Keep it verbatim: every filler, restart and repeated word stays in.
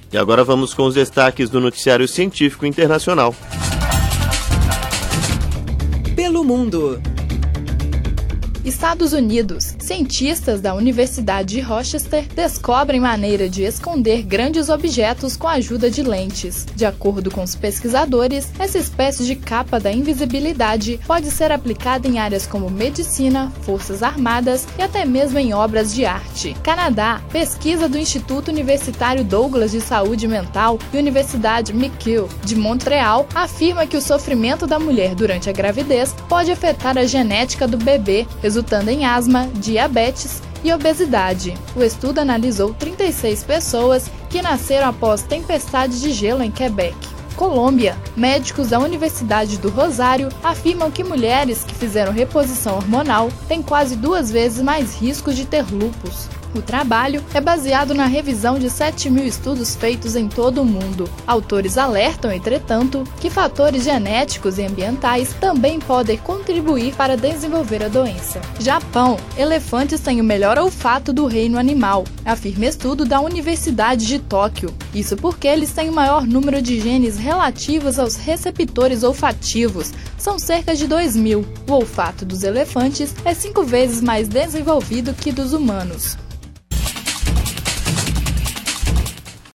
E agora vamos com os destaques do noticiário científico internacional. Pelo mundo. Estados Unidos. Cientistas da Universidade de Rochester descobrem maneira de esconder grandes objetos com a ajuda de lentes. De acordo com os pesquisadores, essa espécie de capa da invisibilidade pode ser aplicada em áreas como medicina, forças armadas e até mesmo em obras de arte. Canadá. Pesquisa do Instituto Universitário Douglas de Saúde Mental e Universidade McGill de Montreal afirma que o sofrimento da mulher durante a gravidez pode afetar a genética do bebê, resultando em asma, diabetes e obesidade. O estudo analisou trinta e seis pessoas que nasceram após tempestades de gelo em Quebec. Colômbia. Médicos da Universidade do Rosário afirmam que mulheres que fizeram reposição hormonal têm quase duas vezes mais riscos de ter lúpus. O trabalho é baseado na revisão de sete mil estudos feitos em todo o mundo. Autores alertam, entretanto, que fatores genéticos e ambientais também podem contribuir para desenvolver a doença. Japão. Elefantes têm o melhor olfato do reino animal, afirma estudo da Universidade de Tóquio. Isso porque eles têm o maior número de genes relativos aos receptores olfativos. São cerca de dois mil. O olfato dos elefantes é cinco vezes mais desenvolvido que dos humanos.